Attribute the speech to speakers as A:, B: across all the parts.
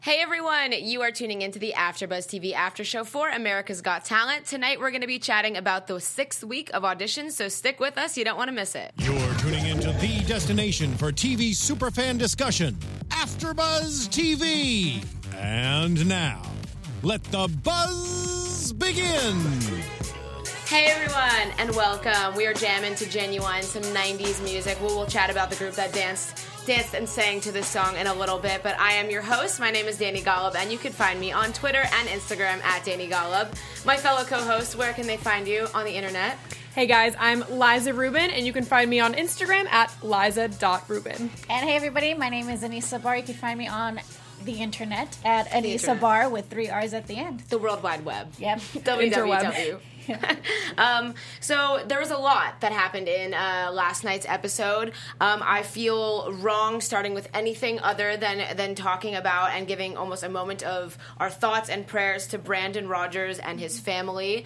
A: Hey everyone, you are tuning into the AfterBuzz TV After Show for America's Got Talent. Tonight we're going to be chatting about the 6th week of auditions, so stick with us, you don't want to miss it.
B: You're tuning into the destination for TV superfan discussion, AfterBuzz TV. And now, let the buzz begin.
A: Hey everyone, and welcome. We are jamming to Genuine, some 90s music. We'll chat about the group that danced and sang to this song in a little bit, but I am your host. My name is Danny Golub, and you can find me on Twitter and Instagram at Danny Golub. My fellow co-hosts, where can they find you on the internet?
C: Hey guys, I'm Liza Rubin, and you can find me on Instagram at liza.rubin.
D: And hey everybody, my name is Anissa Bar. You can find me on the internet at Anissa Bar with 3 R's at the end.
A: The World Wide Web.
D: Yep.
A: www. So there was a lot that happened in last night's episode. I feel wrong starting with anything other than talking about and giving almost a moment of our thoughts and prayers to Brandon Rogers and his family.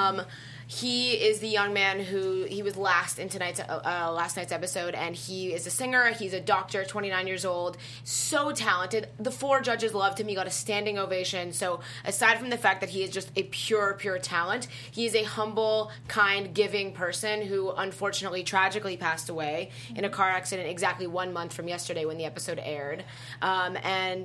A: He is the young man who he was last in last night's episode, and he is a singer. He's a doctor, 29 years old, so talented. The 4 judges loved him. He got a standing ovation. So aside from the fact that he is just a pure talent, he is a humble, kind, giving person who unfortunately, tragically passed away in a car accident exactly 1 month from yesterday when the episode aired. And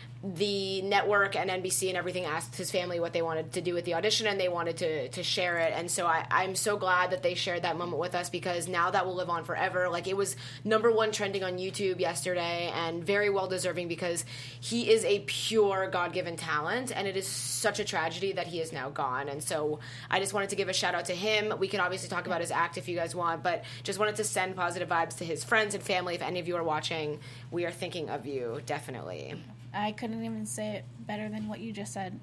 A: the network and NBC and everything asked his family what they wanted to do with the audition, and they wanted to share it. And so I'm so glad that they shared that moment with us, because now that will live on forever. Like, it was #1 trending on YouTube yesterday, and very well deserving, because he is a pure God-given talent, and it is such a tragedy that he is now gone. And so I just wanted to give a shout out to him. We can obviously talk about his act if you guys want, but just wanted to send positive vibes to his friends and family. If any of you are watching, we are thinking of you, definitely.
D: I couldn't even say it better than what you just said.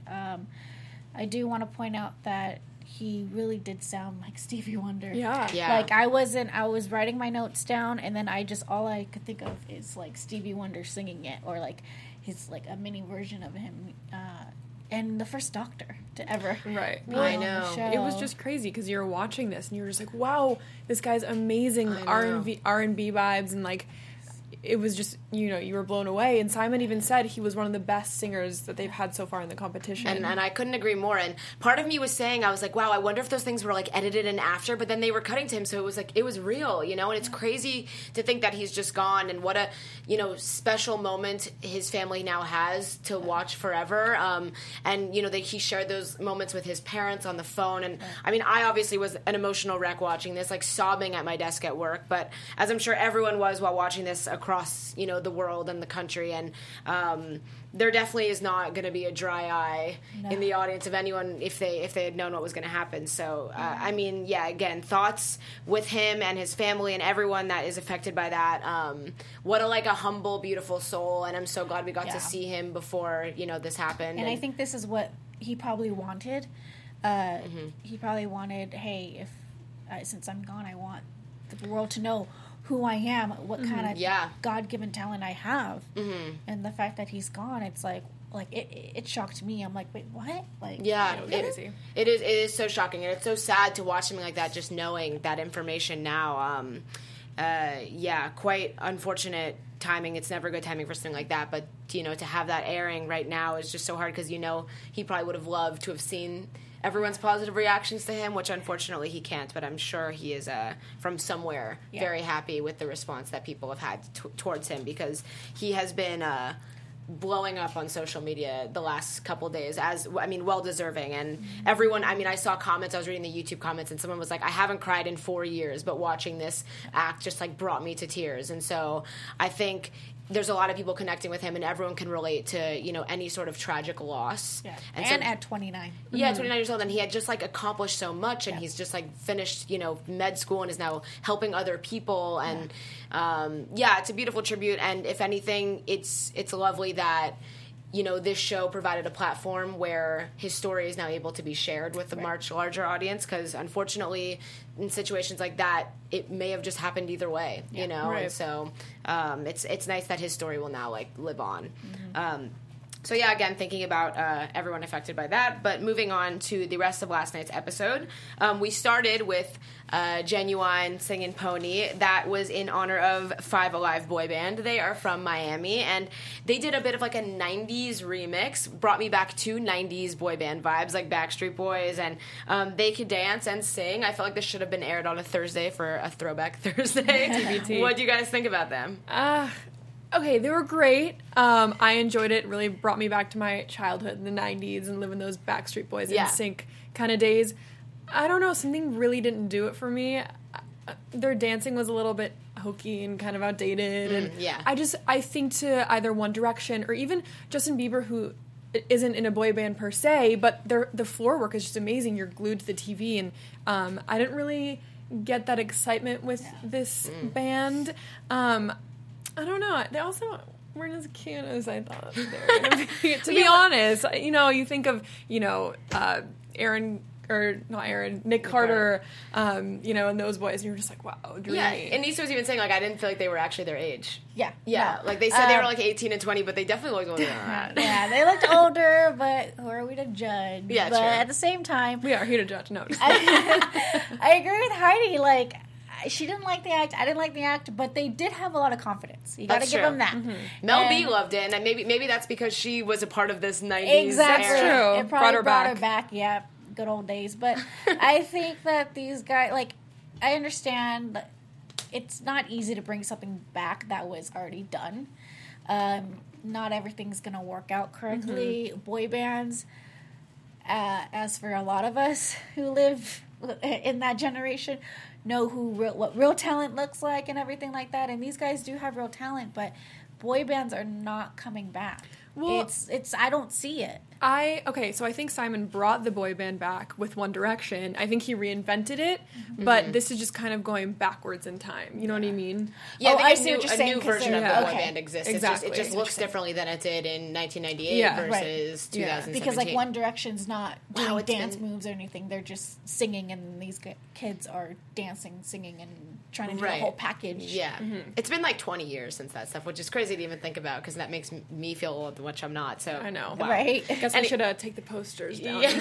D: I do want to point out that he really did sound like Stevie Wonder.
C: Yeah.
D: Like, I was writing my notes down, and then all I could think of is, like, Stevie Wonder singing it, or, like, his, like, a mini version of him, and the first Doctor to ever be
A: I
D: on
A: know.
D: the show.
C: It was just crazy, because you were watching this, and you were just like, wow, this guy's amazing. R&B vibes, and, like, it was just, you were blown away. And Simon even said he was one of the best singers that they've had so far in the competition.
A: And I couldn't agree more. And part of me was saying, I was like, wow, I wonder if those things were, like, edited in after, but then they were cutting to him, so it was like, it was real, and it's crazy to think that he's just gone, and what a, special moment his family now has to watch forever. And, that he shared those moments with his parents on the phone. And, I mean, I obviously was an emotional wreck watching this, like, sobbing at my desk at work, but as I'm sure everyone was while watching this across, the world and the country, and there definitely is not going to be a dry eye in the audience of anyone if they had known what was going to happen. So, I mean, yeah, again, thoughts with him and his family and everyone that is affected by that. What a humble, beautiful soul, and I'm so glad we got to see him before, this happened.
D: And I think this is what he probably wanted. He probably wanted, hey, if since I'm gone, I want the world to know who I am, what kind of God-given talent I have. And the fact that he's gone, it's like it shocked me. I'm like, wait, what? Like,
A: it is so shocking, and it's so sad to watch something like that, just knowing that information now. Quite unfortunate timing. It's never good timing for something like that, but to have that airing right now is just so hard, because he probably would have loved to have seen everyone's positive reactions to him, which unfortunately he can't, but I'm sure he is from somewhere very happy with the response that people have had towards him, because he has been blowing up on social media the last couple days, well deserving. And everyone, I saw comments, I was reading the YouTube comments, and someone was like, I haven't cried in 4 years, but watching this act just brought me to tears. And so I think there's a lot of people connecting with him, and everyone can relate to, any sort of tragic loss.
D: Yeah. And at 29.
A: Yeah, 29 years old, and he had just, accomplished so much, and he's just, finished, med school and is now helping other people, and, it's a beautiful tribute, and if anything, it's lovely that, this show provided a platform where his story is now able to be shared with a much larger audience, because unfortunately, in situations like that, it may have just happened either way, Right. And so it's nice that his story will now, live on. So yeah, again, thinking about everyone affected by that. But moving on to the rest of last night's episode, we started with Genuine singing Pony. That was in honor of Five Alive boy band. They are from Miami, and they did a bit of like a 90s remix. Brought me back to 90s boy band vibes, like Backstreet Boys, and they could dance and sing. I felt like this should have been aired on a Thursday for a Throwback Thursday. TBT. What do you guys think about them?
C: Okay, they were great. I enjoyed it. Really brought me back to my childhood in the 90s and living those Backstreet Boys in sync kind of days. I don't know, something really didn't do it for me. Their dancing was a little bit hokey and kind of outdated. And I think to either One Direction or even Justin Bieber, who isn't in a boy band per se, but the floor work is just amazing. You're glued to the TV, and I didn't really get that excitement with this band. I don't know. They also weren't as cute as I thought they were going to be. To be honest, you think of, Nick Carter, and those boys, and you're just like, wow, dreamy.
A: Yeah, and Nisa was even saying, like, I didn't feel like they were actually their age.
D: Yeah.
A: Yeah, like, they said they were, like, 18 and 20, but they definitely looked older than that.
D: Yeah, they looked older, but who are we to judge?
A: Yeah,
D: but
A: true.
D: At the same time...
C: We are here to judge, no.
D: I agree with Heidi, like... She didn't like the act. I didn't like the act, but they did have a lot of confidence. You got to give them that.
A: Mm-hmm. Mel B loved it, and maybe that's because she was a part of this 90s
D: exactly.
A: era.
C: True.
D: It probably brought
C: her
D: back. Yeah, good old days. But I think that these guys, like, I understand that it's not easy to bring something back that was already done. Not everything's going to work out correctly. Mm-hmm. Boy bands, as for a lot of us who live in that generation, know what real talent looks like and everything like that. And these guys do have real talent, but boy bands are not coming back. Well, it's I don't see it.
C: So I think Simon brought the boy band back with One Direction. I think he reinvented it, but this is just kind of going backwards in time. You know what I mean?
A: Yeah,
D: I see what you're saying.
A: A new version of the boy band exists.
C: Exactly.
A: It just looks differently than it did in 1998 versus 2017.
D: Because like One Direction's not doing dance moves or anything. They're just singing, and these kids are dancing, singing, and trying to do the whole package.
A: Yeah. Mm-hmm. It's been like 20 years since that stuff, which is crazy to even think about because that makes me feel old, which I'm not. So
C: I know.
A: Wow.
D: Right?
C: I guess I should take the posters down.
A: Yeah.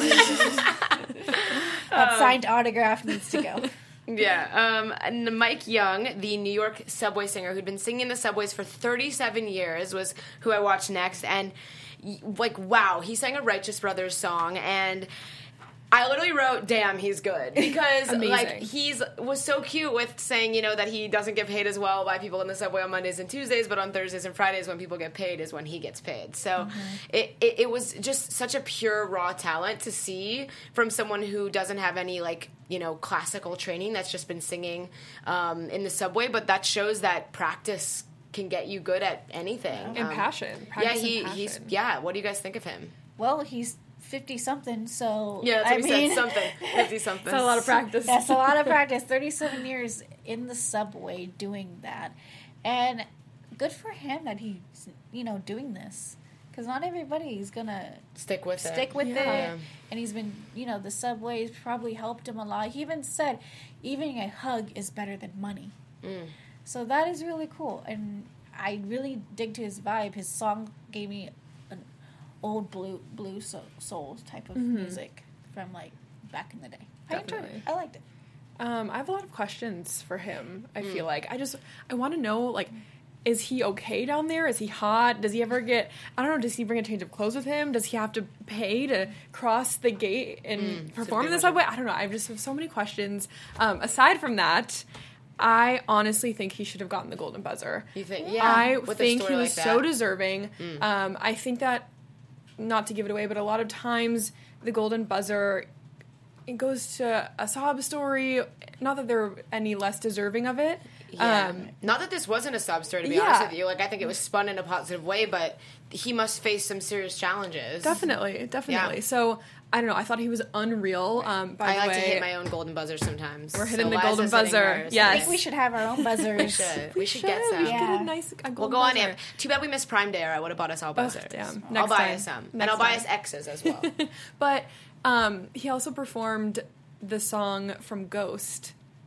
D: That signed autograph needs to go.
A: Yeah. And Mike Young, the New York subway singer who'd been singing in the subways for 37 years, was who I watched next. And, like, wow, he sang a Righteous Brothers song, and I literally wrote, damn, he's good. Because, like, was so cute with saying, that he doesn't get paid as well by people in the subway on Mondays and Tuesdays, but on Thursdays and Fridays when people get paid is when he gets paid. So it was just such a pure, raw talent to see from someone who doesn't have any, like, classical training, that's just been singing in the subway. But that shows that practice can get you good at anything.
C: And passion.
A: He's what do you guys think of him?
D: Well, he's 50-something, so...
A: Yeah, that's what we said, something. 50-something.
C: That's a lot of practice.
D: That's a lot of practice. 37 years in the subway doing that. And good for him that he's, doing this. Because not everybody's going to...
A: Stick with it.
D: And he's been, the subway's probably helped him a lot. He even said, even a hug is better than money. So that is really cool. And I really dig to his vibe. His song gave me old blue soul type of music from like back in the day.
C: Definitely.
D: I enjoyed it. I liked it.
C: I have a lot of questions for him. I feel like I want to know, like, is he okay down there? Is he hot? Does he ever get, I don't know, does he bring a change of clothes with him? Does he have to pay to cross the gate and perform in the subway? I don't know. I just have so many questions. Aside from that, I honestly think he should have gotten the golden buzzer.
A: You think? Yeah.
C: I think he was so deserving. I think that, not to give it away, but a lot of times the golden buzzer, it goes to a sob story. Not that they're any less deserving of it.
A: Yeah. Not that this wasn't a sob story, to be honest with you. Like, I think it was spun in a positive way, but he must face some serious challenges.
C: Definitely.
A: Yeah.
C: So, I don't know. I thought he was unreal. By the way,
A: I like to hit my own golden buzzer sometimes.
C: We're hitting the golden buzzer. Yes.
D: I think we should have our own buzzers.
A: We should get some.
C: We should get a nice golden
A: We'll go on
C: buzzer.
A: in. Too bad we missed Prime Day, or I would have bought us all buzzers.
C: Damn.
A: I'll buy us some. And I'll buy us X's as well.
C: But he also performed the song from Ghost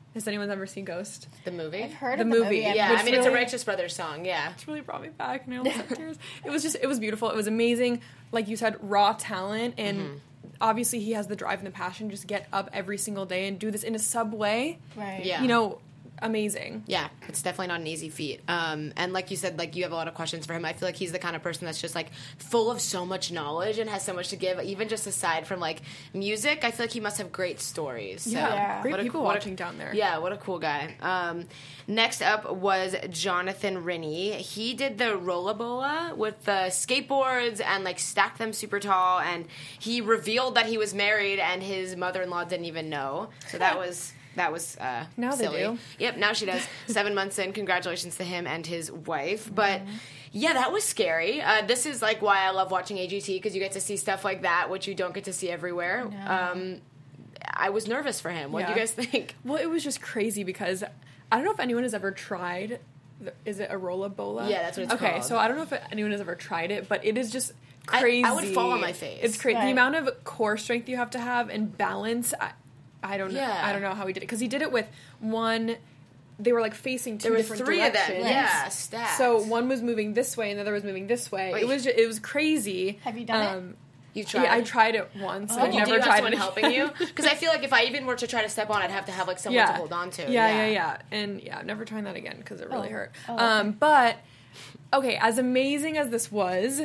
C: Has anyone ever seen Ghost?
A: The movie?
D: I've heard
C: the
D: of the movie.
A: Yeah, I mean, it's a
C: really-
A: Righteous Brothers song, yeah.
C: It's really brought me back, and I almost had tears. It was beautiful. It was amazing. Like you said, raw talent, and obviously he has the drive and the passion to just get up every single day and do this in a subway.
D: Right.
A: Yeah.
C: You know, amazing.
A: Yeah, it's definitely not an easy feat. And like you said, like you have a lot of questions for him. I feel like he's the kind of person that's just like full of so much knowledge and has so much to give. Even just aside from like music, I feel like he must have great stories. So,
C: Yeah. Great
A: what a-
C: people
A: what a-
C: watching down there.
A: Yeah, what a cool guy. Next up was Jonathan Rinney. He did the Rollabola with the skateboards and like stacked them super tall. And he revealed that he was married and his mother-in-law didn't even know. So that was
C: Now they
A: silly.
C: do.
A: Yep, now she does. 7 months in. Congratulations to him and his wife. But yeah, that was scary. This is like why I love watching AGT, because you get to see stuff like that, which you don't get to see everywhere.
D: No.
A: I was nervous for him. What do you
C: Yeah.
A: guys think?
C: Well, it was just crazy because I don't know if anyone has ever tried. Is it a Rollabola?
A: Yeah, that's what it's
C: okay,
A: called.
C: so I don't know if anyone has ever tried it, but it is just crazy.
A: I would fall on my face.
C: It's crazy.
D: Right.
C: The amount of core strength you have to have and balance. I don't know.
A: Yeah.
C: I don't know how he did it because he did it with one. They were like facing two
A: There were
C: different
A: 3 of
C: directions.
A: them. Yeah, stacked.
C: So one was moving this way and the other was moving this way.
A: Wait.
C: It was crazy.
D: Have you done it?
A: You tried?
C: Yeah, I tried it once.
A: But
C: I've
A: you
C: never
A: do have
C: tried
A: someone
C: it
A: helping you? Because I feel like if I even were to try to step on, I'd have to have like someone to hold on to.
C: Yeah. And yeah, I'm never trying that again because it really hurt.
D: Oh, okay.
C: But okay, as amazing as this was,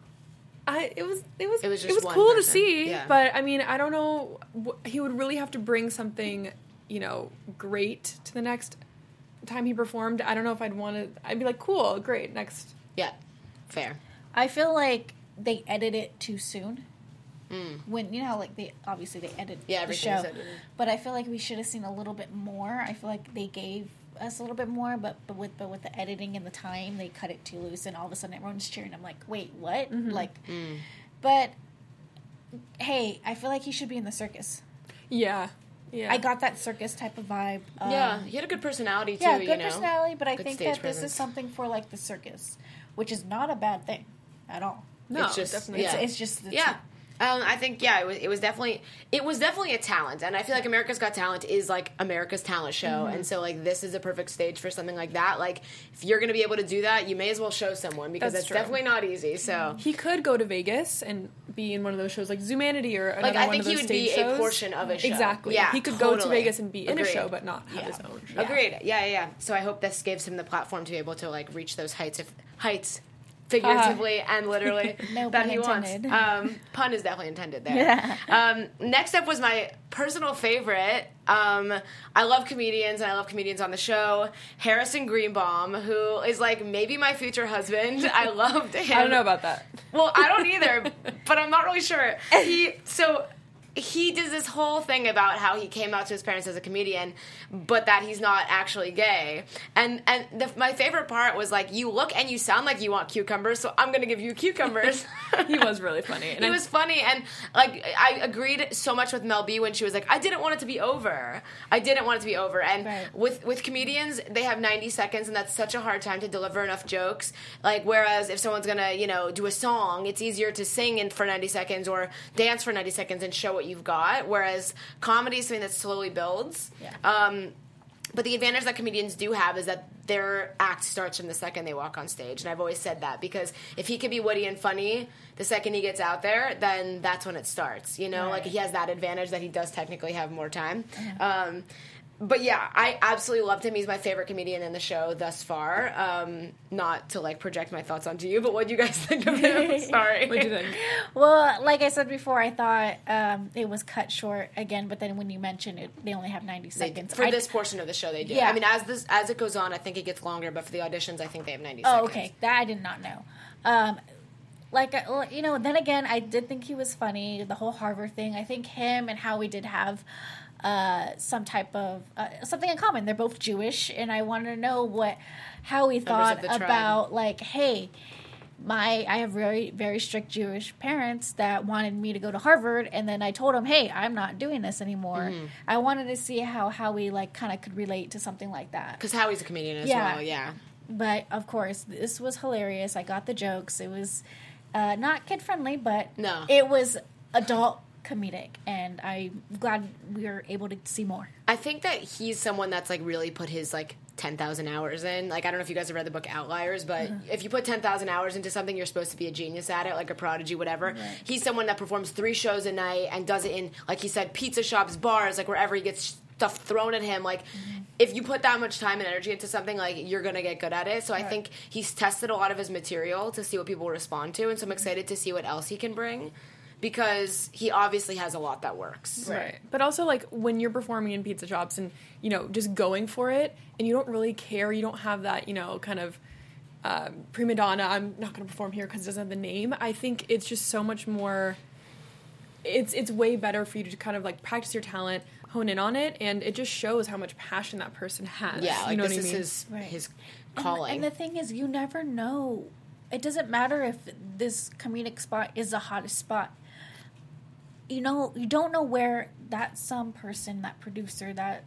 C: it was
A: just one
C: cool to
A: person.
C: see.
A: Yeah.
C: But I mean, I don't know. He would really have to bring something, great to the next time he performed. I don't know if I'd want to. I'd be like, cool, great, next.
A: Yeah, fair.
D: I feel like they edit it too soon. When like they edit the
A: everything's
D: show,
A: edited.
D: but I feel like we should have seen a little bit more. I feel like they gave us a little bit more, but with the editing and the time, they cut it too loose, and all of a sudden everyone's cheering. I'm like, wait, what? But hey, I feel like he should be in the circus.
C: Yeah.
D: I got that circus type of vibe.
A: Yeah, he had a good personality too.
D: Yeah, good personality, but I
A: Good
D: think
A: stage
D: that this is
A: presence.
D: something for like the circus, which is not a bad thing at all.
C: No,
A: It's just-
C: definitely.
A: yeah.
D: It's just
A: Yeah. I think it was definitely a talent, and I feel like America's Got Talent is like America's talent show, and so like this is a perfect stage for something like that. Like if you're going to be able to do that, you may as well show someone because
C: That's
A: it's
C: true.
A: definitely not easy. So
C: He could go to Vegas and be in one of those shows like Zoomanity or another
A: like I
C: one
A: think
C: of those
A: he would
C: stage
A: be
C: shows.
A: a portion of a show.
C: Exactly.
A: Yeah,
C: He could go to
A: totally.
C: Vegas and be in a
A: Agreed.
C: show, but not have his own show.
A: Agreed. Yeah. So I hope this gives him the platform to be able to like reach those heights. Figuratively and literally
D: No
A: that
D: pun
A: he
D: intended.
A: wants. Pun is definitely intended there. Next up was my personal favorite. I love comedians and I love comedians on the show. Harrison Greenbaum, who is like maybe my future husband. I loved him.
C: I don't know about that.
A: Well, I don't either, but I'm not really sure. He does this whole thing about how he came out to his parents as a comedian, but that he's not actually gay. And my favorite part was like, you look and you sound like you want cucumbers, so I'm going to give you cucumbers.
C: He was really funny. And
A: He was funny, and like I agreed so much with Mel B when she was like, I didn't want it to be over. And
D: Right.
A: with comedians, they have 90 seconds, and that's such a hard time to deliver enough jokes. Like, whereas if someone's gonna, do a song, it's easier to sing for 90 seconds or dance for 90 seconds and show what you've got. Whereas comedy is something that slowly builds.
D: Yeah.
A: But the advantage that comedians do have is that their act starts from the second they walk on stage. And I've always said that because if he can be witty and funny the second he gets out there, then that's when it starts. Like he has that advantage that he does technically have more time. But yeah, I absolutely loved him. He's my favorite comedian in the show thus far. Not to like project my thoughts onto you, but what do you guys think of him? Sorry.
C: What'd you think?
D: Well, like I said before, I thought it was cut short again, but then when you mentioned it, they only have 90 seconds.
A: For this portion of the show, they do.
D: Yeah.
A: I mean, as it goes on, I think it gets longer, but for the auditions, I think they have 90
D: Oh,
A: seconds.
D: okay. That I did not know. Then again, I did think he was funny. The whole Harvard thing. I think him and Howie did have some type of something in common. They're both Jewish, and I wanted to know how he thought
A: the tribe.
D: about like, hey, I have very, very strict Jewish parents that wanted me to go to Harvard, and then I told him, hey, I'm not doing this anymore. I wanted to see how Howie like kind of could relate to something like that.
A: Because Howie's a comedian as
D: Yeah.
A: well, yeah.
D: But of course, this was hilarious. I got the jokes. It was not kid friendly, but
A: No.
D: it was adult comedic, and I'm glad we are able to see more.
A: I think that he's someone that's like really put his like 10,000 hours in. Like, I don't know if you guys have read the book Outliers, but if you put 10,000 hours into something, you're supposed to be a genius at it, like a prodigy, whatever. Right. He's someone that performs 3 shows a night and does it in, like he said, pizza shops, bars, like wherever he gets stuff thrown at him. Like, if you put that much time and energy into something, like, you're going to get good at it. So I think he's tested a lot of his material to see what people respond to, and so I'm excited to see what else he can bring. Because he obviously has a lot that works.
C: Right. But also, like, when you're performing in pizza shops and, you know, just going for it, and you don't really care, you don't have that, you know, kind of prima donna, I'm not going to perform here because it doesn't have the name. I think it's just so much more, it's way better for you to kind of, like, practice your talent, hone in on it, and it just shows how much passion that person has.
A: Yeah, like,
C: you know
A: this
C: what I mean?
A: is his calling.
D: And the thing is, you never know. It doesn't matter if this comedic spot is the hottest spot. You know, you don't know where that some person, that producer, that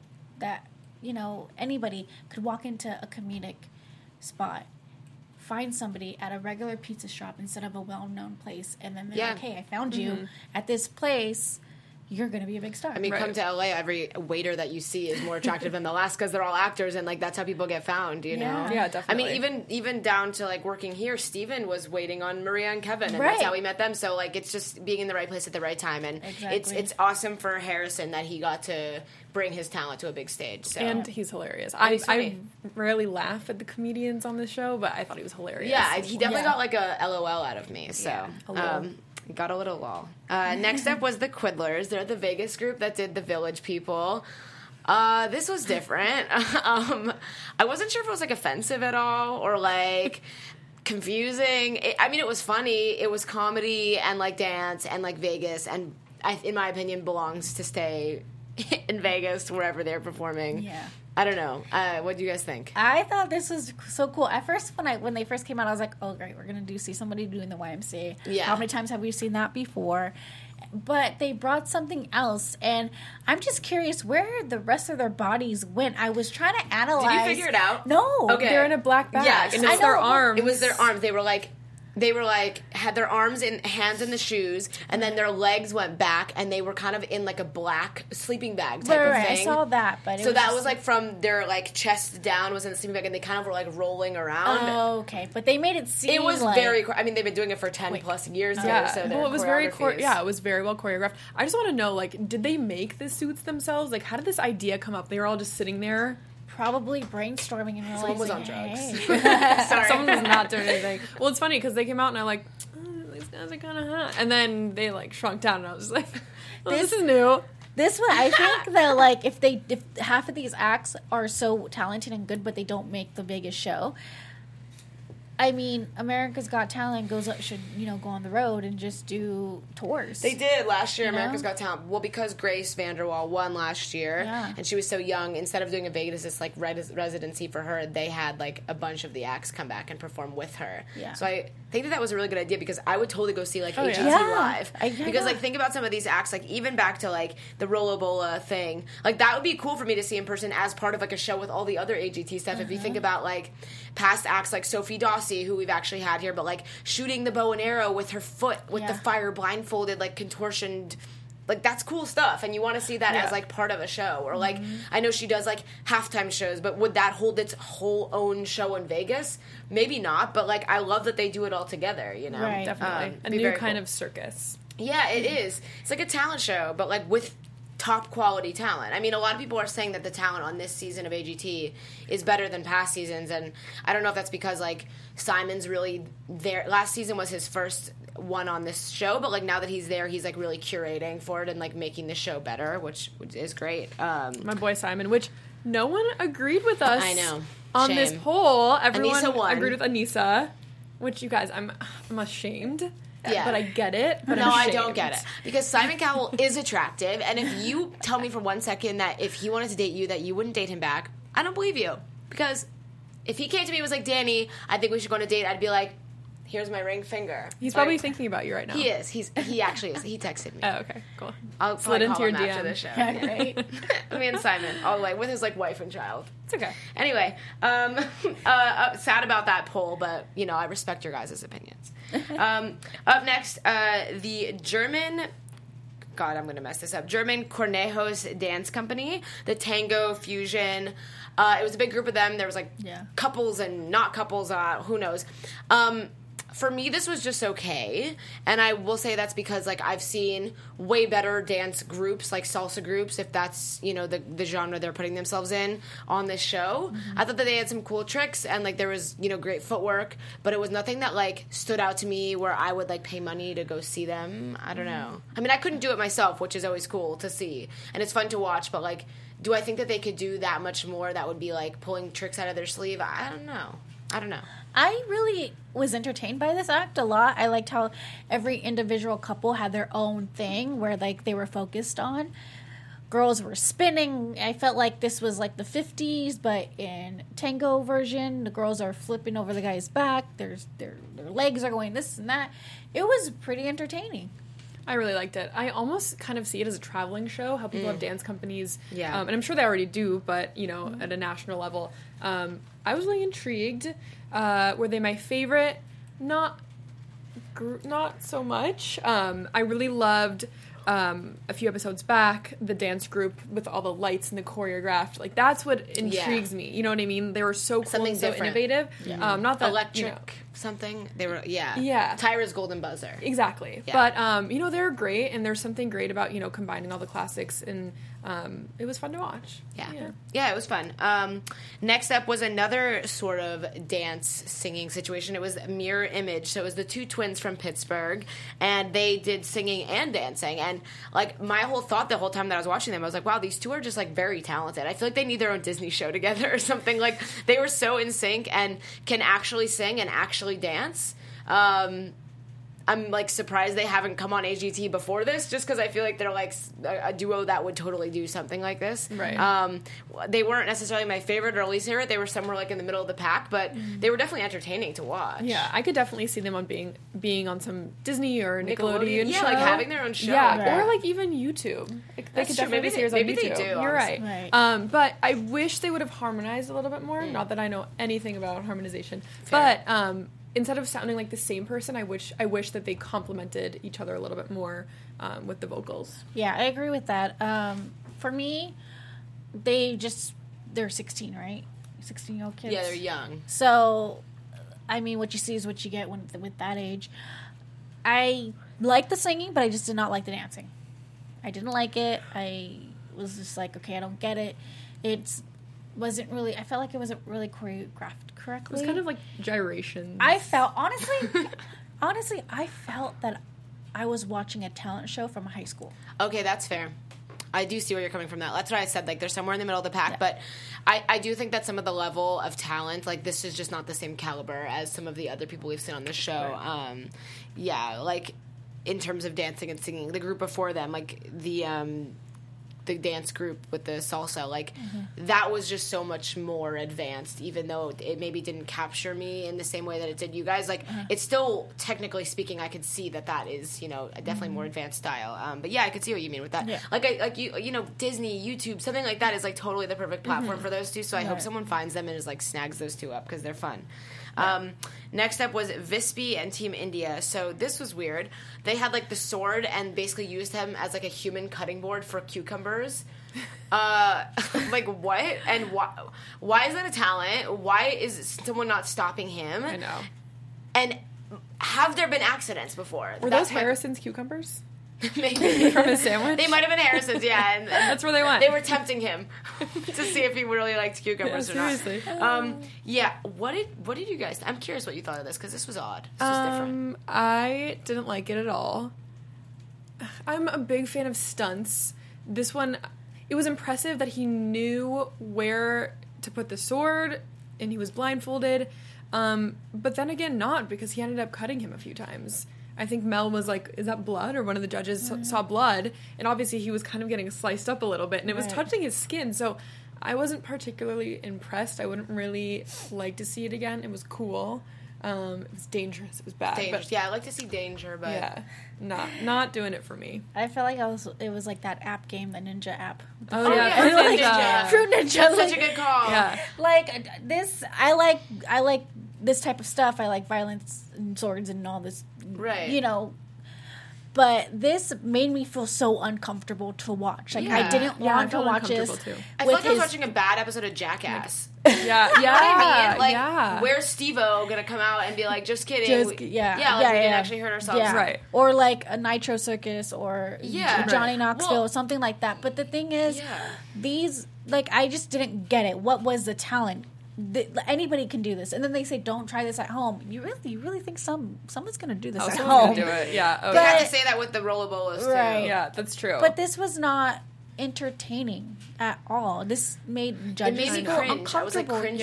D: you know, anybody could walk into a comedic spot, find somebody at a regular pizza shop instead of a well-known place, and then they're like, hey, I found you at this place. You're going to be a big star.
A: I mean, come to LA, every waiter that you see is more attractive than the last because they're all actors, and, like, that's how people get found, you know?
C: Yeah, definitely.
A: I mean, even down to, like, working here, Steven was waiting on Maria and Kevin, and that's how we met them. So, like, it's just being in the right place at the right time, and it's awesome for Harrison that he got to bring his talent to a big stage. So.
C: And he's hilarious. I rarely laugh at the comedians on this show, but I thought he was hilarious.
A: Yeah, he definitely got, like, a LOL out of me, so... Got a little lol. Next up was the Quiddlers. They're the Vegas group that did the Village People. This was different. I wasn't sure if it was, like, offensive at all or, like, confusing. It was funny. It was comedy and, like, dance and, like, Vegas, and in my opinion belongs to stay in Vegas wherever they're performing.
D: Yeah.
A: I don't know. What do you guys think?
D: I thought this was so cool. At first, when they first came out, I was like, oh, great, we're going to see somebody doing the YMCA.
A: Yeah.
D: How many times have we seen that before? But they brought something else, and I'm just curious where the rest of their bodies went. I was trying to analyze.
A: Did you figure it out?
D: No.
A: Okay.
C: They're in a black bag,
A: yes.
C: and it's their arms.
A: It was their arms. They were like had their arms and hands in the shoes, and then their legs went back, and they were kind of in like a black sleeping bag type of thing.
D: I saw that, but
A: that was like from their like chest down was in the sleeping bag, and they kind of were like rolling around.
D: Oh, okay, but they made it seem
A: it was
D: like...
A: very. I mean, they've been doing it for 10 plus years. Yeah, so
C: well, it was very it was very well choreographed. I just want to know, like, did they make the suits themselves? Like, how did this idea come up? They were all just sitting there.
D: Probably brainstorming and realizing,
A: someone was on drugs.
D: Hey.
C: Sorry. Someone was not doing anything. Well, it's funny because they came out and I'm like, these guys are kind of hot. And then they like shrunk down and I was just like, this is new.
D: This one, I think that like if half of these acts are so talented and good, but they don't make the Vegas show. I mean, America's Got Talent should go on the road and just do tours.
A: They did last year. America's Got Talent. Well, because Grace Vanderwaal won last year, and she was so young. Instead of doing a Vegas, this like residency for her, they had like a bunch of the acts come back and perform with her. Yeah. So I think that was a really good idea because I would totally go see like AGT live. Because like think about some of these acts, like even back to like the Rollobola thing, like that would be cool for me to see in person as part of like a show with all the other AGT stuff. If you think about like past acts like Sophie Dawsey, who we've actually had here, but like shooting the bow and arrow with her foot with the fire blindfolded, like contortioned, like that's cool stuff, and you want to see that as like part of a show. Or like I know she does like halftime shows, but would that hold its whole own show in Vegas? Maybe not, but like I love that they do it all together, you know.
C: Right, definitely. A new kind of circus.
A: Yeah, it is. It's like a talent show, but like with top quality talent. I mean, a lot of people are saying that the talent on this season of AGT is better than past seasons, and I don't know if that's because like Simon's really there. Last season was his first one on this show, but like now that he's there, he's like really curating for it and like making the show better, which is great.
C: My boy Simon, which no one agreed with us.
A: I know.
C: On
A: Shame.
C: This poll, everyone
A: Anissa won.
C: agreed with Anissa, which you guys, I'm ashamed.
A: Yeah.
C: But I get it. But
A: no,
C: I
A: don't get it. Because Simon Cowell is attractive, and if you tell me for 1 second that if he wanted to date you, that you wouldn't date him back, I don't believe you. Because if he came to me and was like, Danny, I think we should go on a date, I'd be like, here's my ring finger.
C: He's probably thinking about you right now.
A: He is. He actually is. He texted me.
C: Oh, okay. Cool.
A: I'll
C: slid into your DM
A: after the show.
D: Yeah, great.
A: Me and Simon, all the way, with his like wife and child.
C: It's okay.
A: Anyway, sad about that poll, but I respect your guys' opinions. Up next, the German God, I'm going to mess this up. German Cornejos Dance Company, the Tango Fusion. It was a big group of them. There was couples and not couples, who knows. For me, this was just okay, and I will say that's because, like, I've seen way better dance groups, like salsa groups, if that's, you know, the genre they're putting themselves in on this show. Mm-hmm. I thought that they had some cool tricks, and, like, there was, you know, great footwork, but it was nothing that, like, stood out to me where I would, like, pay money to go see them. I don't know. I mean, I couldn't do it myself, which is always cool to see, and it's fun to watch, but, like, do I think that they could do that much more that would be, like, pulling tricks out of their sleeve? I don't know.
D: I really was entertained by this act a lot. I liked how every individual couple had their own thing where, like, they were focused on. Girls were spinning. I felt like this was like the 50s, but in tango version, the girls are flipping over the guy's back. Their legs are going this and that. It was pretty entertaining.
C: I really liked it. I almost kind of see it as a traveling show, how people have dance companies. Yeah. And I'm sure they already do, but, you know, at a national level. I was really intrigued. Were they my favorite? Not so much. I really loved a few episodes back the dance group with all the lights and the choreographed. Like, that's what intrigues me. You know what I mean? They were so cool and so innovative.
A: Yeah.
C: Not that
A: electric something. They were Tyra's Golden Buzzer.
C: Exactly. Yeah. But you know, they're great, and there's something great about, you know, combining all the classics, and it was fun to watch.
A: Yeah, it was fun. Next up was another sort of dance singing situation. It was Mirror Image. So it was the two twins from Pittsburgh, and they did singing and dancing. And, like, my whole thought the whole time that I was watching them, I was like, wow, these two are just, like, very talented. I feel like they need their own Disney show together or something. Like, they were so in sync and can actually sing and actually dance. I'm, like, surprised they haven't come on AGT before this, just because I feel like they're, like, a duo that would totally do something like this.
C: Right.
A: They weren't necessarily my favorite or least favorite. They were somewhere, like, in the middle of the pack, but they were definitely entertaining to watch.
C: Yeah, I could definitely see them on being on some Disney or Nickelodeon show.
A: Yeah, like, having their own show.
C: Yeah, or, like, even YouTube. Like, they could definitely see us on YouTube.
A: Maybe they do.
C: You're right. But I wish they would have harmonized a little bit more. Not that I know anything about harmonization. Fair. But, instead of sounding like the same person, I wish that they complemented each other a little bit more with the vocals.
D: Yeah, I agree with that. For me, they're 16, right? 16-year-old kids.
A: Yeah, they're young.
D: So, I mean, what you see is what you get with that age. I like the singing, but I just did not like the dancing. I didn't like it. I was just like, okay, I don't get it. I felt like it wasn't really choreographed correctly.
C: It was kind of like gyrations.
D: I felt, honestly, I felt that I was watching a talent show from high school.
A: Okay, that's fair. I do see where you're coming from that. That's what I said. Like, they're somewhere in the middle of the pack. Yeah. But I do think that some of the level of talent, like, this is just not the same caliber as some of the other people we've seen on this show. Right. Like, in terms of dancing and singing. The group before them, like, the dance group with the salsa, like, that was just so much more advanced, even though it maybe didn't capture me in the same way that it did you guys. Like, it's still, technically speaking, I could see that is, you know, a definitely more advanced style. But yeah, I could see what you mean with that. Yeah. Like you know, Disney, YouTube, something like that is, like, totally the perfect platform for those two, so I hope someone finds them and is, like, snags those two up, because they're fun. Yeah. Next up was Vispy and Team India. So this was weird. They had, like, the sword and basically used him as, like, a human cutting board for cucumbers. Like, what? And why is that a talent? Why is someone not stopping him?
C: I know.
A: And have there been accidents before?
C: Were those Harrison's cucumbers?
A: Maybe.
C: From his sandwich?
A: They might have been Harrison's, yeah. And
C: that's where they went.
A: They were tempting him to see if he really liked cucumbers or not.
C: Seriously.
A: What did you guys... I'm curious what you thought of this, because this was odd. This was different.
C: I didn't like it at all. I'm a big fan of stunts. This one, it was impressive that he knew where to put the sword, and he was blindfolded. But then again, not, because he ended up cutting him a few times. I think Mel was like, is that blood? Or one of the judges saw blood. And obviously he was kind of getting sliced up a little bit. And it was touching his skin. So I wasn't particularly impressed. I wouldn't really like to see it again. It was cool. It was dangerous. It was bad.
A: Dangerous. But, yeah, I like to see danger, but...
C: Yeah. Not doing it for me.
D: I feel like it was like that app game, the Ninja app.
C: Oh yeah.
A: Fruit Ninja. That's such a good call.
C: Yeah.
D: Like, this... I like this type of stuff. I like violence and swords and all this,
A: right?
D: You know, But this made me feel so uncomfortable to watch. Like, I didn't want to watch this.
C: Too.
A: I feel like I was watching a bad episode of Jackass.
C: Yeah,
A: You know what I mean? Like,
C: yeah.
A: where's Steve-O gonna come out and be like, just kidding. We didn't actually hurt ourselves.
D: Yeah.
C: Right.
D: Or like a Nitro Circus or Johnny Knoxville, something like that. But the thing is, these, like, I just didn't get it. What was the talent? Anybody can do this, and then they say don't try this at home. You really think someone's going to do this at home?
C: Do it. Yeah,
A: you have to say that with the Rollabolas too.
D: Right.
C: Yeah, that's true.
D: But this was not entertaining at all. This made judges
A: me
D: feel
A: cringe.
D: uncomfortable.
A: I was like cringy.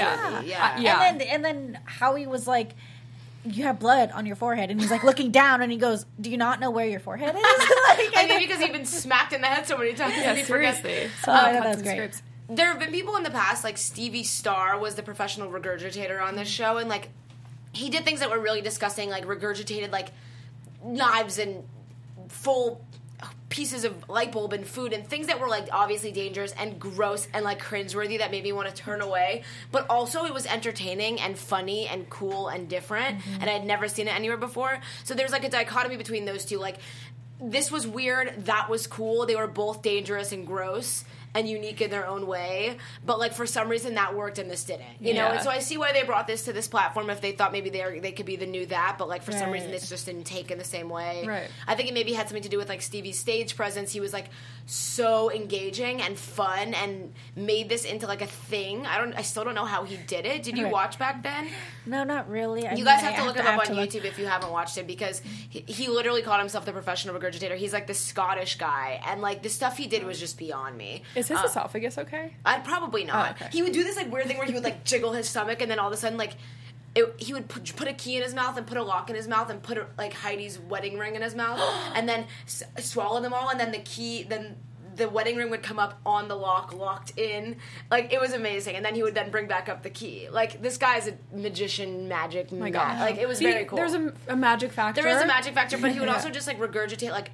D: Yeah. And then Howie was like, you have blood on your forehead, and he's like looking down, and he goes, do you not know where your forehead is?
A: I mean, because he's been smacked in the head so many times.
C: Yeah, seriously.
D: So I thought that was great.
C: Scripts.
A: There have been people in the past, like Stevie Starr was the professional regurgitator on this show, and like he did things that were really disgusting, like regurgitated like knives and full pieces of light bulb and food and things that were like obviously dangerous and gross and like cringeworthy that made me want to turn away. But also it was entertaining and funny and cool and different, and I had never seen it anywhere before. So there's like a dichotomy between those two. Like, this was weird, that was cool. They were both dangerous and gross and unique in their own way, but like for some reason that worked and this didn't, you know. And so I see why they brought this to this platform if they thought maybe they could be the new that, but like for some reason this just didn't take in the same way.
C: Right.
A: I think it maybe had something to do with like Stevie's stage presence. He was like so engaging and fun and made this into like a thing. I still don't know how he did it. Did you watch back then?
D: No, not really.
A: You guys have to look him up on YouTube if you haven't watched it, because he literally called himself the professional regurgitator. He's like this Scottish guy, and like the stuff he did was just beyond me.
C: Is his esophagus okay?
A: I'd probably not.
C: Oh, okay.
A: He would do this like weird thing where he would like jiggle his stomach, and then all of a sudden like he would put a key in his mouth and put a lock in his mouth and put like Heidi's wedding ring in his mouth and then swallow them all, and then the wedding ring would come up on the lock, locked in. Like, it was amazing. And then he would then bring back up the key. Like, this guy's a magician, magic.
C: My God.
A: Like, it was very cool.
C: There's a magic factor.
A: There is a magic factor, but he would also just like regurgitate like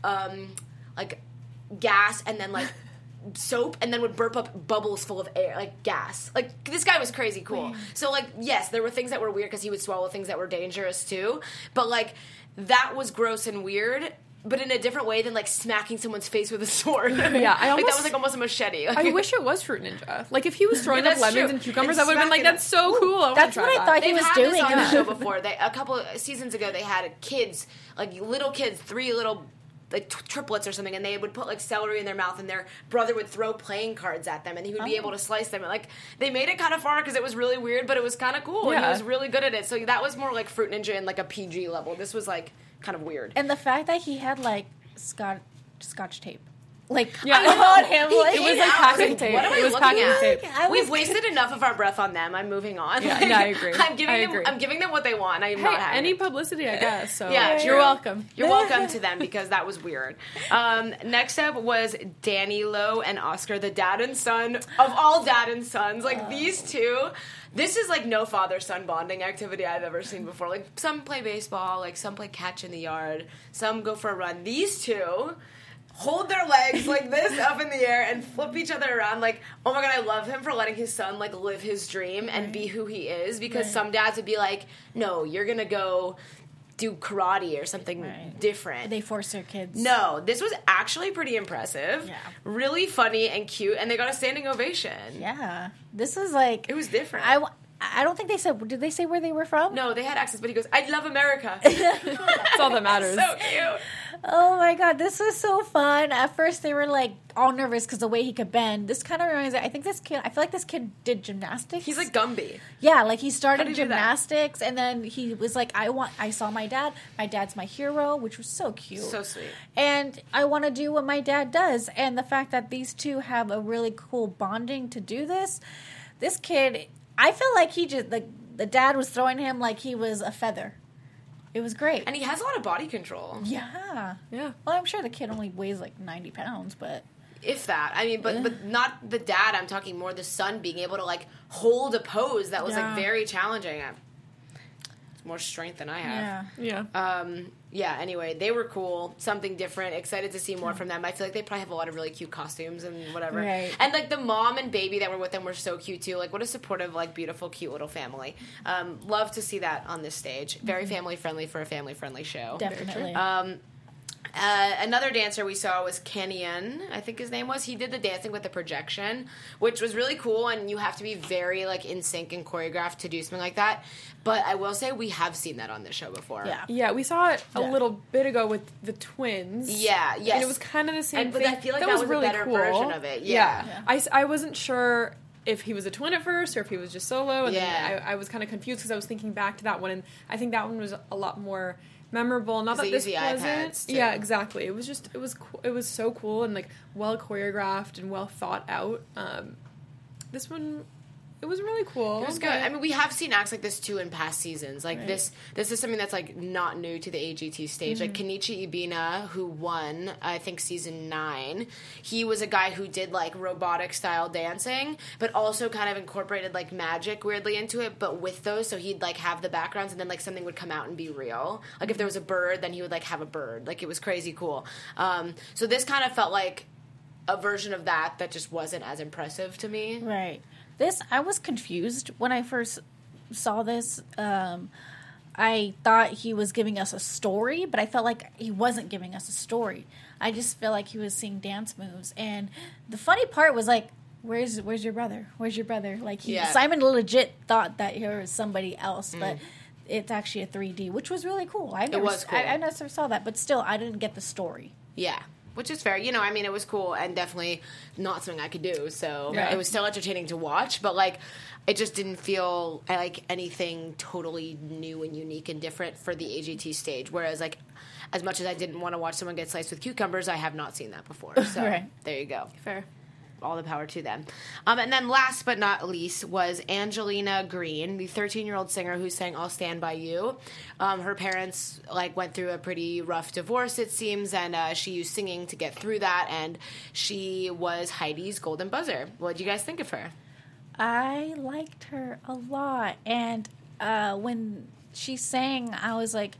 A: like gas and then like soap, and then would burp up bubbles full of air, like gas. Like, this guy was crazy cool. So like, yes, there were things that were weird because he would swallow things that were dangerous too, but like that was gross and weird, but in a different way than like smacking someone's face with a sword.
C: Yeah,
A: like that was like almost a machete. Like,
C: I wish it was Fruit Ninja. Like, if he was throwing up lemons and cucumbers, I would have been like, that's so cool.
D: That's what I thought he was doing.
A: They've had this on the show before. A couple of seasons ago, they had kids, like little kids, 3 little like triplets or something, and they would put like celery in their mouth, and their brother would throw playing cards at them, and he would be able to slice them. And like, they made it kind of far because it was really weird, but it was kind of cool. And he was really good at it. So that was more like Fruit Ninja in like a PG level. This was like kind of weird.
D: And the fact that he had like scotch tape. Like,
C: yeah,
D: I on him. Like,
C: it was like packing tape.
A: What am I
C: it was
A: looking
C: packing
A: at?
C: tape.
A: We've wasted enough of our breath on them. I'm moving on.
C: Yeah, I agree.
A: I'm giving them what they want. I'm not having
C: any
A: it.
C: publicity, I guess. So
A: yeah,
C: you're welcome.
A: You're welcome to them, because that was weird. Next up was Danny Lowe and Oscar, the dad and son of all dad and sons. Like, these two. This is like no father-son bonding activity I've ever seen before. Like, some play baseball, like some play catch in the yard, some go for a run. These two hold their legs like this up in the air and flip each other around. Like, oh my God, I love him for letting his son like live his dream and be who he is, because some dads would be like, no, you're gonna go do karate or something different.
D: They force their kids.
A: No, this was actually pretty impressive.
D: Yeah.
A: Really funny and cute, and they got a standing ovation.
D: Yeah. This is like...
A: It was different.
D: I don't think they said... Did they say where they were from?
A: No, they had access, but he goes, I love America.
C: That's all that matters.
A: So cute.
D: Oh my God, this was so fun. At first they were like all nervous because the way he could bend. This kind of reminds me, I feel like this kid did gymnastics.
A: He's like Gumby.
D: Yeah, like he started gymnastics and then he was like, I saw my dad. My dad's my hero, which was so cute.
A: So sweet.
D: And I want to do what my dad does. And the fact that these two have a really cool bonding to do this kid, I feel like he just, like, the dad was throwing him like he was a feather. It was great.
A: And he has a lot of body control.
D: Yeah.
C: Yeah.
D: Well, I'm sure the kid only weighs like 90 pounds, but...
A: If that. I mean, but not the dad. I'm talking more the son being able to, like, hold a pose that was, like, very challenging. It's more strength than I have.
C: Yeah.
A: Yeah, anyway, they were cool. Something different. Excited to see more from them. I feel like they probably have a lot of really cute costumes and whatever.
D: Right.
A: And, like, the mom and baby that were with them were so cute, too. Like, what a supportive, like, beautiful, cute little family. Love to see that on this stage. Very family-friendly for a family-friendly show.
D: Definitely.
A: Another dancer we saw was Kenyon, I think his name was. He did the dancing with the projection, which was really cool, and you have to be very, like, in sync and choreographed to do something like that. But I will say we have seen that on this show before.
C: Yeah, we saw it a little bit ago with the twins.
A: Yeah, yes.
C: And it was kind of the same thing.
A: But I feel like that was
C: really
A: a better
C: cool.
A: version of it. Yeah.
C: I wasn't sure if he was a twin at first or if he was just solo. And then I was kind of confused because I was thinking back to that one, and I think that one was a lot more memorable. Not that this wasn't. Yeah, exactly. It was it was so cool and, like, well choreographed and well thought out. This one, it was really cool.
A: It was good. I mean, we have seen acts like this too in past seasons. Like this is something that's, like, not new to the AGT stage. Like Kenichi Ibina, who won, I think, season 9. He was a guy who did, like, robotic style dancing, but also kind of incorporated, like, magic weirdly into it. But with those, so he'd, like, have the backgrounds, and then, like, something would come out and be real. Like if there was a bird, then he would, like, have a bird. Like, it was crazy cool. So this kind of felt like a version of that just wasn't as impressive to me.
D: Right. I was confused when I first saw this. I thought he was giving us a story, but I felt like he wasn't giving us a story. I just feel like he was seeing dance moves. And the funny part was, like, where's your brother? Where's your brother? Like, Simon legit thought that he was somebody else, but it's actually a 3D, which was really cool.
A: It was cool.
D: I never saw that, but still, I didn't get the story.
A: Yeah. Which is fair. You know, I mean, it was cool and definitely not something I could do. So it was still entertaining to watch. But, like, it just didn't feel like anything totally new and unique and different for the AGT stage. Whereas, like, as much as I didn't want to watch someone get sliced with cucumbers, I have not seen that before. So there you go.
C: Fair.
A: All the power to them. And then last but not least was Angelina Green, the 13-year-old singer who sang I'll Stand By You. Her parents, like, went through a pretty rough divorce, it seems, and she used singing to get through that, and she was Heidi's golden buzzer. What did you guys think of her?
D: I liked her a lot, and when she sang, I was like,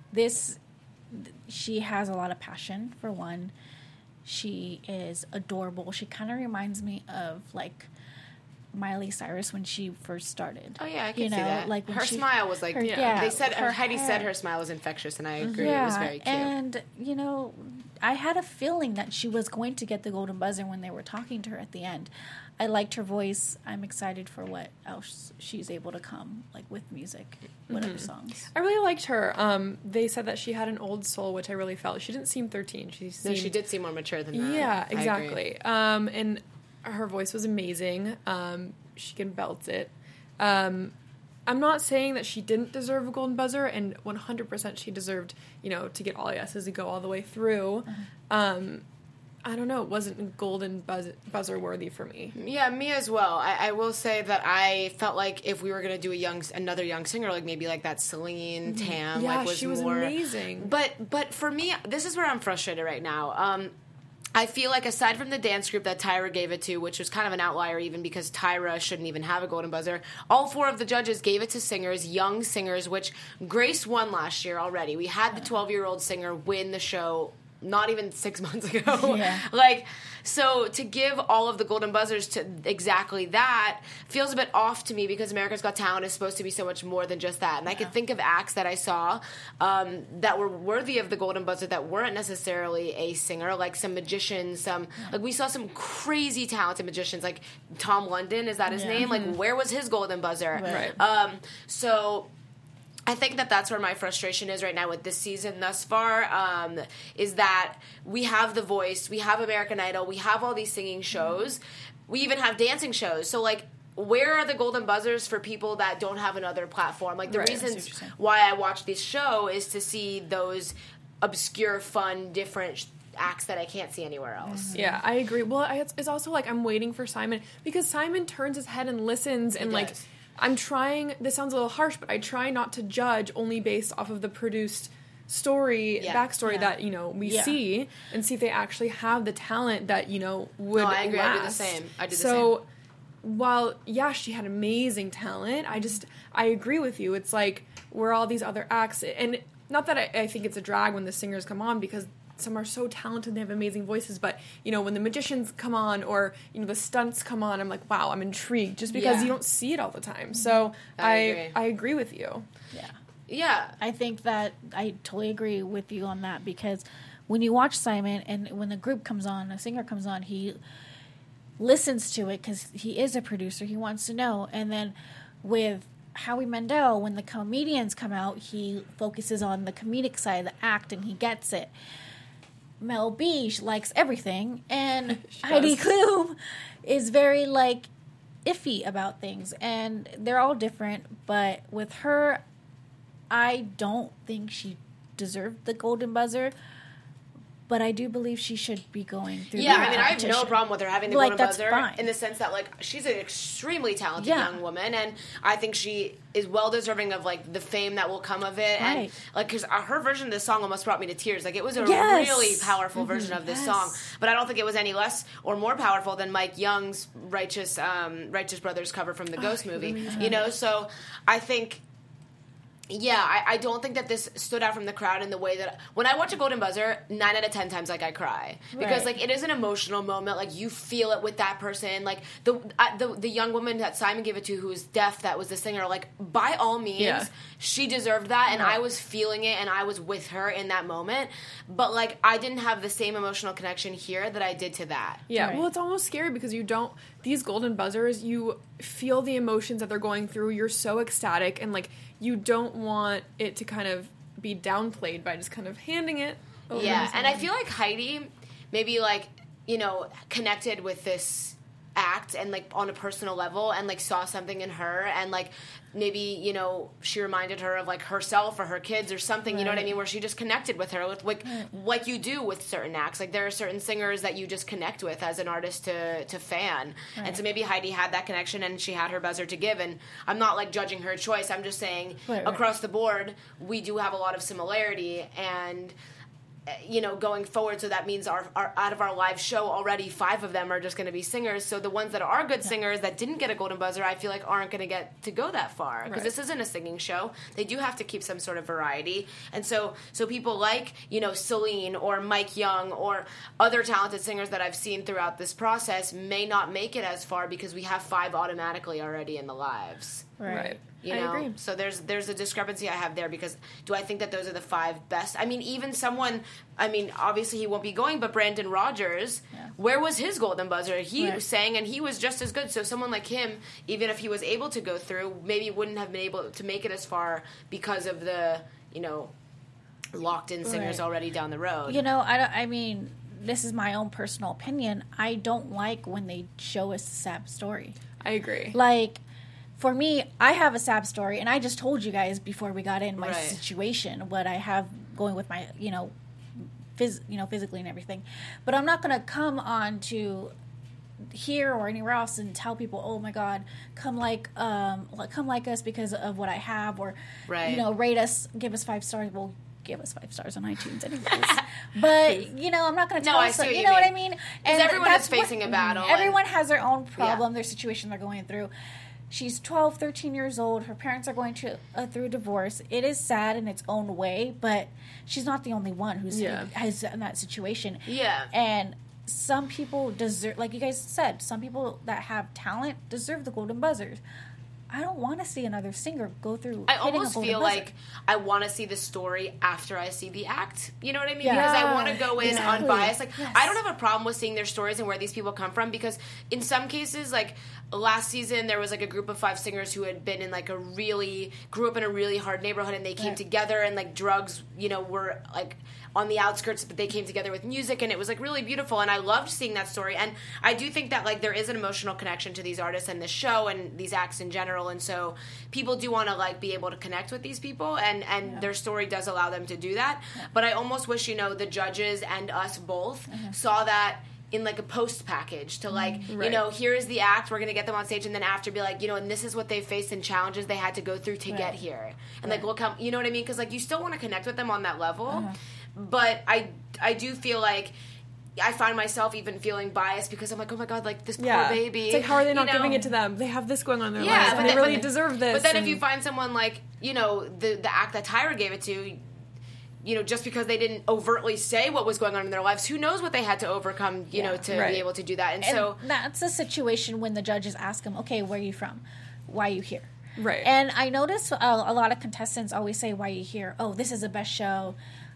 D: she has a lot of passion, for one. She is adorable. She kind of reminds me of, like, Miley Cyrus when she first started.
A: Oh yeah, I can see that. Like her smile was like they said. Heidi said her smile was infectious, and I agree. Yeah, it was very cute.
D: And you know, I had a feeling that she was going to get the golden buzzer when they were talking to her at the end. I liked her voice. I'm excited for what else she's able to come, like, with music, whatever songs.
C: I really liked her. They said that she had an old soul, which I really felt. She didn't seem 13. She
A: did seem more mature than that.
C: Yeah, exactly. And her voice was amazing. She can belt it. I'm not saying that she didn't deserve a golden buzzer, and 100% she deserved, you know, to get all yeses and go all the way through. I don't know. It wasn't golden buzzer worthy for me.
A: Yeah, me as well. I will say that I felt like if we were going to do another young singer, like maybe like that Celine Tam,
C: yeah,
A: like
C: she was
A: more
C: amazing.
A: But for me, this is where I'm frustrated right now. I feel like aside from the dance group that Tyra gave it to, which was kind of an outlier even because Tyra shouldn't even have a golden buzzer, all 4 of the judges gave it to singers, young singers, which Grace won last year already. We had the 12-year-old singer win the show not even 6 months ago. Yeah. Like, so to give all of the golden buzzers to exactly that feels a bit off to me because America's Got Talent is supposed to be so much more than just that. And I could think of acts that I saw that were worthy of the golden buzzer that weren't necessarily a singer, like some magicians, like we saw some crazy talented magicians, like Tom London, is that his name? Like, where was his golden buzzer?
C: Right.
A: So I think that that's where my frustration is right now with this season thus far, is that we have The Voice, we have American Idol, we have all these singing shows, we even have dancing shows. So, like, where are the golden buzzers for people that don't have another platform? Like, the reasons why I watch this show is to see those obscure, fun, different acts that I can't see anywhere else.
C: Yeah, I agree. Well, it's also like I'm waiting for Simon, because Simon turns his head and listens, and like I'm trying, this sounds a little harsh, but I try not to judge only based off of the produced story, backstory that, you know, we see, and see if they actually have the talent that, you know, would
A: I agree.
C: last.
A: I do the same.
C: So, while, she had amazing talent, I agree with you. It's like, we're all these other acts, and not that I think it's a drag when the singers come on, because some are so talented, they have amazing voices, but, you know, when the magicians come on, or, you know, the stunts come on, I'm like, wow, I'm intrigued, just because you don't see it all the time. So I agree with you.
D: Yeah, I think that I totally agree with you on that, because when you watch Simon, and when the group comes on, a singer comes on, he listens to it because he is a producer. He wants to know. And then with Howie Mandel, when the comedians come out, he focuses on the comedic side of the act, and he gets it. Mel B likes everything, and Heidi Klum is very, like, iffy about things, and they're all different. But with her, I don't think she deserved the Golden Buzzer, but I do believe she should be going through.
A: Yeah, I mean, I have no problem with her having the Golden Buzzer in the sense that, like, she's an extremely talented young woman, and I think she is well deserving of, like, the fame that will come of it. And, like, because her version of this song almost brought me to tears. Like, it was a really powerful version of this song, but I don't think it was any less or more powerful than Mike Young's Righteous Brothers cover from the Ghost movie. You know, so I think. Yeah, I don't think that this stood out from the crowd in the way that when I watch a Golden Buzzer, 9 out of 10 times, like, I cry because like it is an emotional moment. Like, you feel it with that person. Like the young woman that Simon gave it to, who was deaf, that was the singer. Like, by all means, she deserved that, and I was feeling it, and I was with her in that moment. But like, I didn't have the same emotional connection here that I did to that.
C: Yeah, well, it's almost scary because you don't. These Golden Buzzers, you feel the emotions that they're going through. You're so ecstatic, and like, you don't want it to kind of be downplayed by just kind of handing it over.
A: Yeah, and I feel like Heidi maybe, like, you know, connected with this act and, like, on a personal level, and, like, saw something in her, and, like, maybe, you know, she reminded her of, like, herself or her kids or something, you know what I mean, where she just connected with her, with, like you do with certain acts. Like, there are certain singers that you just connect with as an artist to fan. And so maybe Heidi had that connection, and she had her buzzer to give, and I'm not, like, judging her choice. I'm just saying across the board, we do have a lot of similarity, and you know, going forward, so that means our out of our live show already, 5 of them are just going to be singers. So the ones that are good singers that didn't get a Golden Buzzer, I feel like aren't going to get to go that far, because this isn't a singing show. They do have to keep some sort of variety, and so people like, you know, Celine or Mike Young or other talented singers that I've seen throughout this process may not make it as far because we have 5 automatically already in the lives.
C: Right.
A: You know? I agree. So there's a discrepancy I have there, because do I think that those are the 5 best? I mean, even someone, I mean, obviously he won't be going, but Brandon Rogers, where was his Golden Buzzer? He sang, and he was just as good. So someone like him, even if he was able to go through, maybe wouldn't have been able to make it as far because of the, you know, locked-in singers already down the road.
D: You know, I mean, this is my own personal opinion. I don't like when they show us a sad story.
C: I agree.
D: Like, for me, I have a sad story, and I just told you guys before we got in my situation, what I have going with my, physically and everything. But I'm not going to come on to here or anywhere else and tell people, oh my God, come like us because of what I have, or you know, rate us, give us 5 stars. Well, give us 5 stars on iTunes anyways. But, you know, I'm not going to tell us, you know what I mean?
A: And everyone is facing a battle.
D: Everyone has their own problem, their situation they're going through. She's 12, 13 years old. Her parents are going through a divorce. It is sad in its own way, but she's not the only one who's has in that situation.
A: Yeah.
D: And some people deserve, like you guys said, some people that have talent deserve the Golden Buzzers. I don't want to see another singer go through.
A: I almost feel like I want to see the story after I see the act. You know what I mean? Because I want to go in unbiased. Like, I don't have a problem with seeing their stories and where these people come from, because in some cases, like last season, there was like a group of 5 singers who had been in like grew up in a really hard neighborhood, and they came together, and like drugs, you know, were like on the outskirts, but they came together with music, and it was like really beautiful, and I loved seeing that story. And I do think that like there is an emotional connection to these artists and this show and these acts in general, and so people do want to like be able to connect with these people, and their story does allow them to do that. But I almost wish, you know, the judges and us both saw that in like a post package to like, you know, here is the act, we're going to get them on stage, and then after be like, you know, and this is what they faced and challenges they had to go through to get here. And like, look how, you know what I mean? Because like, you still want to connect with them on that level. But I do feel like I find myself even feeling biased, because I'm like, oh my God, like this poor baby.
C: It's like, how are they not giving it to them? They have this going on in their lives, and they really deserve this.
A: But then if you find someone like, you know, the act that Tyra gave it to, you know, just because they didn't overtly say what was going on in their lives, who knows what they had to overcome, you know, to be able to do that. And so
D: that's a situation when the judges ask them, okay, where are you from? Why are you here?
C: Right.
D: And I notice a lot of contestants always say, why are you here? Oh, this is the best show.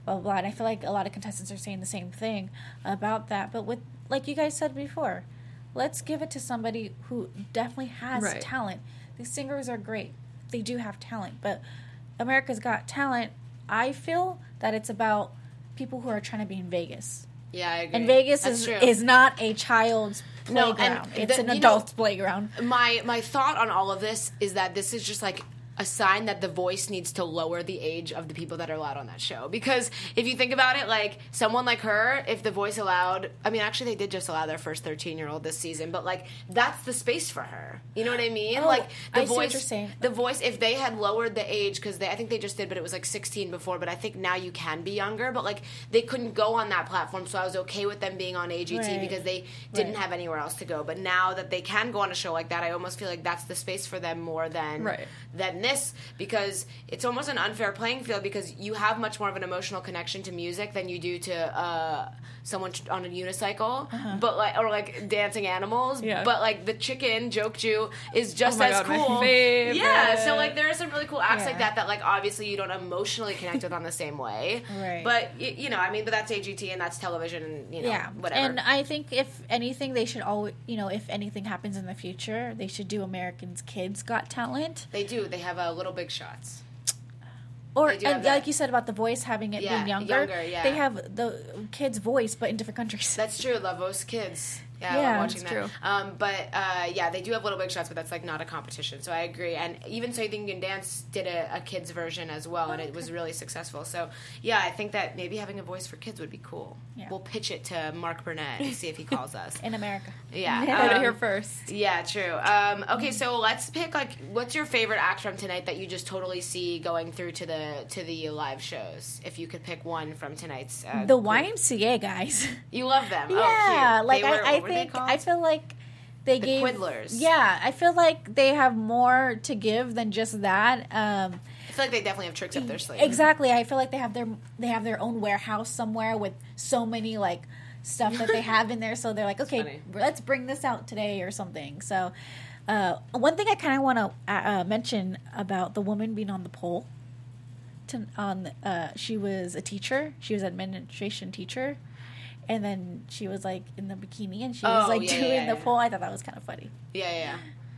D: blah, blah, blah. And I feel like a lot of contestants are saying the same thing about that. But with, like you guys said before, let's give it to somebody who definitely has talent. These singers are great. They do have talent. But America's Got Talent, I feel that it's about people who are trying to be in Vegas.
A: Yeah, I agree.
D: And Vegas is not a child's playground. It's an adult's playground.
A: My thought on all of this is that this is just like a sign that The Voice needs to lower the age of the people that are allowed on that show. Because if you think about it, like, someone like her, if The Voice allowed... I mean, actually, they did just allow their first 13-year-old this season, but, like, that's the space for her. You know what I mean?
D: Oh,
A: like,
D: I see what you're saying.
A: The Voice, if they had lowered the age, because I think they just did, but it was, like, 16 before, but I think now you can be younger, but, like, they couldn't go on that platform, so I was okay with them being on AGT because they didn't have anywhere else to go. But now that they can go on a show like that, I almost feel like that's the space for them more than this, because it's almost an unfair playing field, because you have much more of an emotional connection to music than you do to someone on a unicycle, but like dancing animals. But like the chicken joke Jew is just as cool.
C: My favorite.
A: Yeah, so like there are some really cool acts like that like obviously you don't emotionally connect with on the same way. But you know, I mean, but that's AGT and that's television, and you know, whatever.
D: And I think if anything, they should always, you know, if anything happens in the future, they should do America's Kids Got Talent.
A: They do. They have Little Big Shots.
D: Or, and like you said about The Voice having it being younger,
A: yeah.
D: They have the kids' voice, but in different countries.
A: That's true. La Voz Kids. Yeah, I love watching that. True. But they do have Little Big Shots, but that's like not a competition. So I agree. And even So You Think You Can Dance did a kids version as well, and it was really successful. So yeah, I think that maybe having a voice for kids would be cool. Yeah. We'll pitch it to Mark Burnett and see if he calls us.
D: In America.
A: Yeah.
C: Heard it here first.
A: Yeah, true. Okay, so let's pick, like, what's your favorite act from tonight that you just totally see going through to the live shows? If you could pick one from tonight's
D: the YMCA guys.
A: You love them.
D: Yeah,
A: oh,
D: like I feel like they gave
A: Quiddlers.
D: Yeah, I feel like they have more to give than just that.
A: I feel like they definitely have tricks up their sleeve.
D: Exactly. I feel like they have their own warehouse somewhere with so many like stuff that they have in there. So they're like, okay, let's bring this out today or something. So one thing I kind of want to mention about the woman being on the pole. She was a teacher. She was an administration teacher. And then she was, like, in the bikini, and she was, doing the pole. I thought that was kind of funny.
A: Yeah.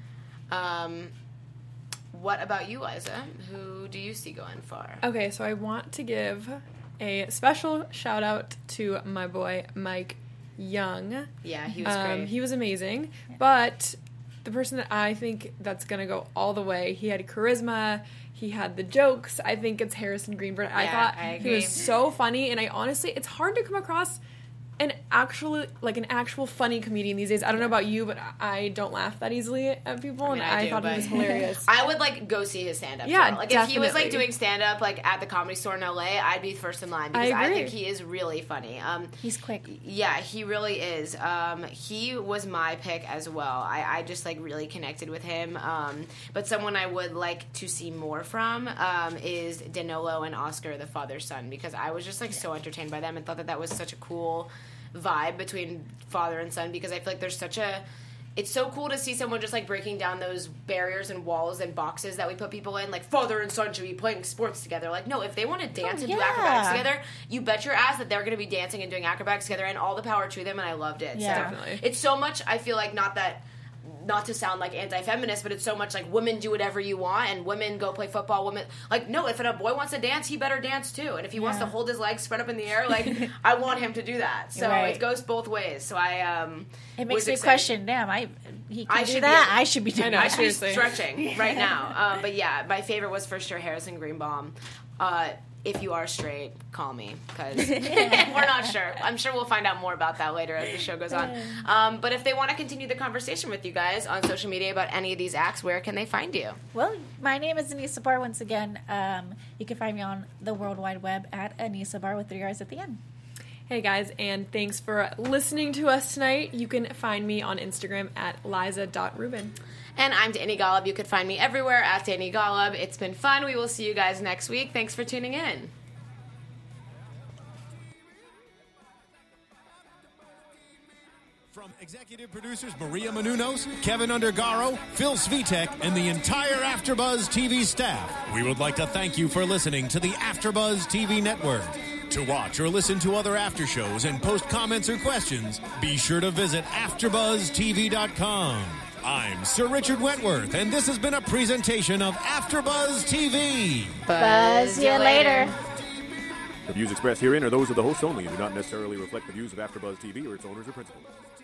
A: What about you, Liza? Who do you see going far?
C: Okay, so I want to give a special shout-out to my boy, Mike Young.
A: Yeah, he was great.
C: He was amazing. Yeah. But the person that I think that's going to go all the way, he had charisma, he had the jokes. I think it's Harrison Greenberg. I thought he was so funny, and I honestly, it's hard to come across an actual funny comedian these days. I don't know about you, but I don't laugh that easily at people, and I thought he was hilarious.
A: I would like go see his stand up.
C: Yeah,
A: like
C: definitely.
A: If he was like doing stand up like at the Comedy Store in LA, I'd be first in line because I think he is really funny.
D: He's quick.
A: Yeah, he really is. He was my pick as well. I just like really connected with him. But someone I would like to see more from is Danilo and Oscar, the father-son, because I was just like so entertained by them and thought that was such a cool vibe between father and son, because I feel like there's it's so cool to see someone just like breaking down those barriers and walls and boxes that we put people in, like father and son should be playing sports together. Like, no, if they want to dance and do acrobatics together, you bet your ass that they're going to be dancing and doing acrobatics together, and all the power to them, and I loved it.
D: Yeah.
A: So
C: definitely.
A: It's so much, I feel like, not to sound like anti-feminist, but it's so much like women do whatever you want and women go play football. Women, like, no, if a boy wants to dance, he better dance too. And if he wants to hold his legs spread up in the air, like, I want him to do that. So it goes both ways. So
D: it makes me question, damn, he can do that. I should be doing that.
A: I should be stretching right now. But yeah, my favorite was for sure Harrison Greenbaum. If you are straight, call me, because we're not sure. I'm sure we'll find out more about that later as the show goes on. But if they want to continue the conversation with you guys on social media about any of these acts, where can they find you?
D: Well, my name is Anissa Barr once again. You can find me on the World Wide Web at Anissa Barr with 3 R's at the end.
C: Hey guys, and thanks for listening to us tonight. You can find me on Instagram at liza.rubin.
A: And I'm Danny Golub. You could find me everywhere at Danny Golub. It's been fun. We will see you guys next week. Thanks for tuning in.
B: From executive producers Maria Menounos, Kevin Undergaro, Phil Svitek, and the entire AfterBuzz TV staff, we would like to thank you for listening to the AfterBuzz TV Network. To watch or listen to other after shows and post comments or questions, be sure to visit AfterBuzzTV.com. I'm Sir Richard Wentworth, and this has been a presentation of AfterBuzz TV.
D: Buzz you later.
E: The views expressed herein are those of the hosts only and do not necessarily reflect the views of AfterBuzz TV or its owners or principals.